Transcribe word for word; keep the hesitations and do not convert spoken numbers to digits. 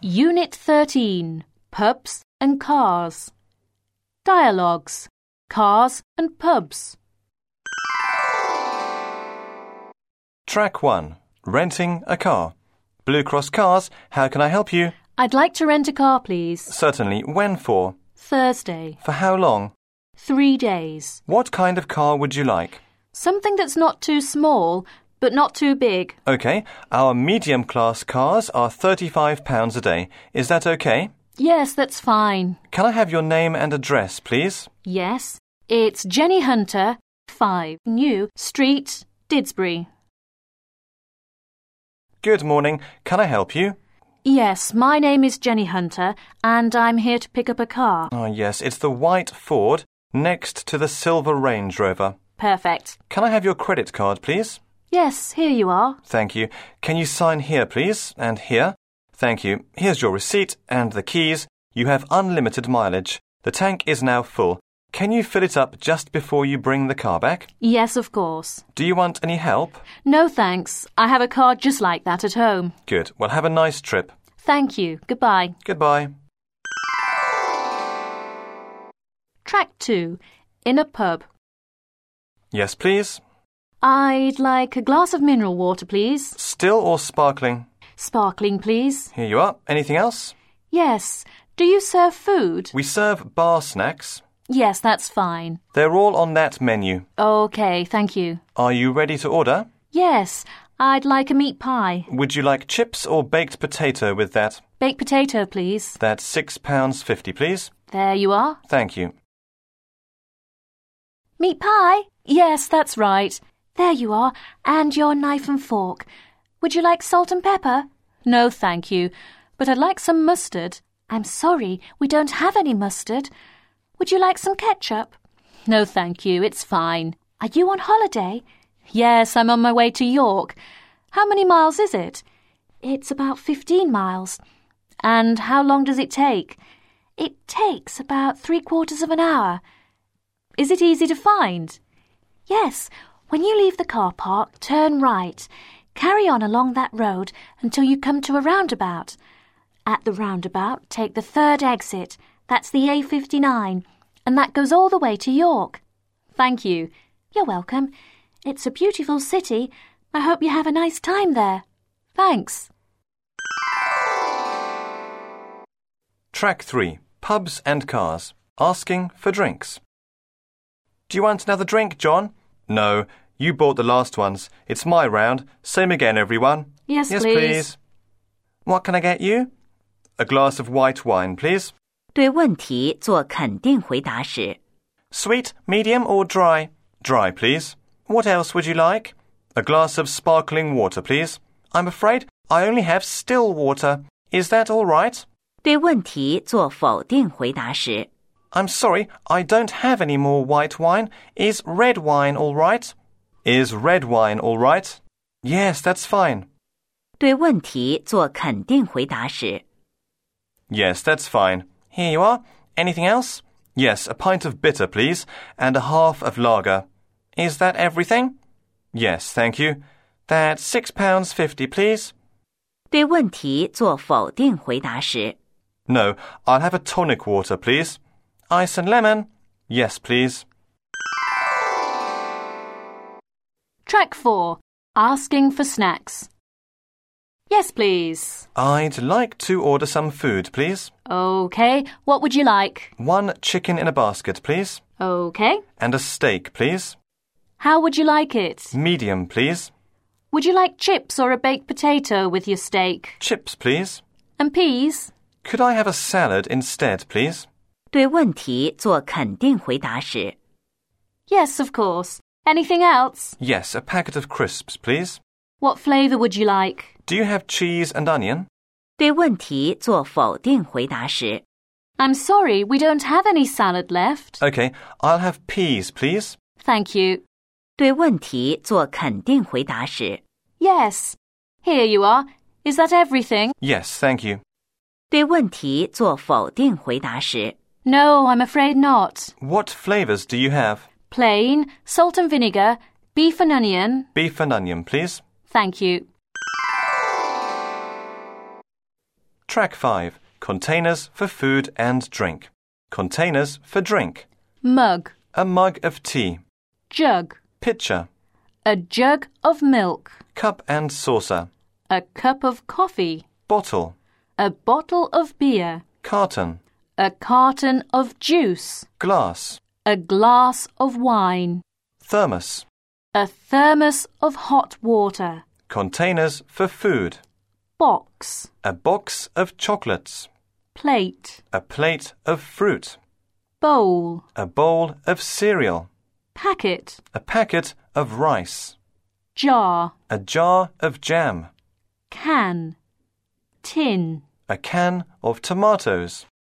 Unit thirteen, Pubs and Cars. Dialogues, Cars and Pubs. Track one. Renting a car. Blue Cross Cars, how can I help you? I'd like to rent a car, please. Certainly. When for? Thursday. For how long? Three days. What kind of car would you like? Something that's not too small, but not too big. OK. Our medium-class cars are thirty-five pounds a day. Is that OK? Yes, that's fine. Can I have your name and address, please? Yes. It's Jenny Hunter, five, New Street, Didsbury. Good morning. Can I help you? Yes, my name is Jenny Hunter, and I'm here to pick up a car. Oh, yes, it's the white Ford next to the silver Range Rover. Perfect. Can I have your credit card, please? Yes, here you are. Thank you. Can you sign here, please? And here? Thank you. Here's your receipt and the keys. You have unlimited mileage. The tank is now full. Can you fill it up just before you bring the car back? Yes, of course. Do you want any help? No, thanks. I have a car just like that at home. Good. Well, have a nice trip. Thank you. Goodbye. Goodbye. Track two. In a pub. Yes, please. I'd like a glass of mineral water, please. Still or sparkling? Sparkling, please. Here you are. Anything else? Yes. Do you serve food? We serve bar snacks. Yes, that's fine. They're all on that menu. OK, thank you. Are you ready to order? Yes, I'd like a meat pie. Would you like chips or baked potato with that? Baked potato, please. That's six pounds fifty, please. There you are. Thank you. Meat pie? Yes, that's right. There you are, and your knife and fork. Would you like salt and pepper? No, thank you, but I'd like some mustard. I'm sorry, we don't have any mustard. Would you like some ketchup? No, thank you, it's fine. Are you on holiday? Yes, I'm on my way to York. How many miles is it? It's about fifteen miles. And how long does it take? It takes about three quarters of an hour. Is it easy to find? Yes, when you leave the car park, turn right. Carry on along that road until you come to a roundabout. At the roundabout, take the third exit. That's the A fifty-nine, and that goes all the way to York. Thank you. You're welcome. It's a beautiful city. I hope you have a nice time there. Thanks. Track three. Pubs and Cars. Asking for drinks. Do you want another drink, John? No, you bought the last ones. It's my round. Same again, everyone. Yes, yes please. please. What can I get you? A glass of white wine, please. 对问题做肯定回答时 Sweet, medium or dry? Dry, please. What else would you like? A glass of sparkling water, please. I'm afraid I only have still water. Is that all right? 对问题做否定回答时 I'm sorry, I don't have any more white wine. Is red wine all right? Is red wine all right? Yes, that's fine. 对问题做肯定回答时 Yes, that's fine. Here you are. Anything else? Yes, a pint of bitter, please, and a half of lager. Is that everything? Yes, thank you. That's six pounds fifty, please. 对问题做否定回答时 No, I'll have a tonic water, please. Ice and lemon? Yes, please. Track four. Asking for snacks. Yes, please. I'd like to order some food, please. OK. What would you like? One chicken in a basket, please. OK. And a steak, please. How would you like it? Medium, please. Would you like chips or a baked potato with your steak? Chips, please. And peas? Could I have a salad instead, please? 对问题做肯定回答时 Yes, of course. Anything else? Yes, a packet of crisps, please. What flavour would you like? Do you have cheese and onion? 对问题做否定回答时 I'm sorry, we don't have any salad left. OK, I'll have peas, please. Thank you. 对问题做肯定回答时 Yes. Here you are. Is that everything? Yes, thank you. 对问题做否定回答时 No, I'm afraid not. What flavours do you have? Plain, salt and vinegar, beef and onion. Beef and onion, please. Thank you. Track five. Containers for food and drink. Containers for drink. Mug. A mug of tea. Jug. Pitcher. A jug of milk. Cup and saucer. A cup of coffee. Bottle. A bottle of beer. Carton. A carton of juice. Glass. A glass of wine. Thermos. A thermos of hot water. Containers for food. Box. A box of chocolates. Plate. A plate of fruit. Bowl. A bowl of cereal. Packet. A packet of rice. Jar. A jar of jam. Can. Tin. A can of tomatoes.